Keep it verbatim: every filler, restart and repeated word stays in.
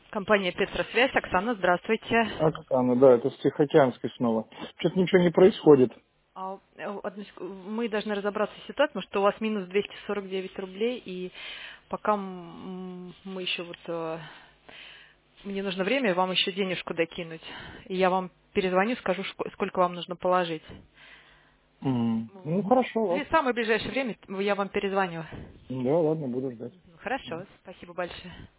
Компания Петросвязь. Оксана, здравствуйте. Оксана, да, это с Тихоокеанской снова. Что-то ничего не происходит. А, э, одну сек- Мы должны разобраться с ситуацией, потому что у вас минус двести сорок девять рублей, и пока м, мы еще вот... э, Мне нужно время вам еще денежку докинуть. И я вам перезвоню, скажу, шко- сколько вам нужно положить. М. Ну, В хорошо, в ладно. самое ближайшее время я вам перезвоню. Да, ладно, буду ждать. Хорошо, спасибо большое.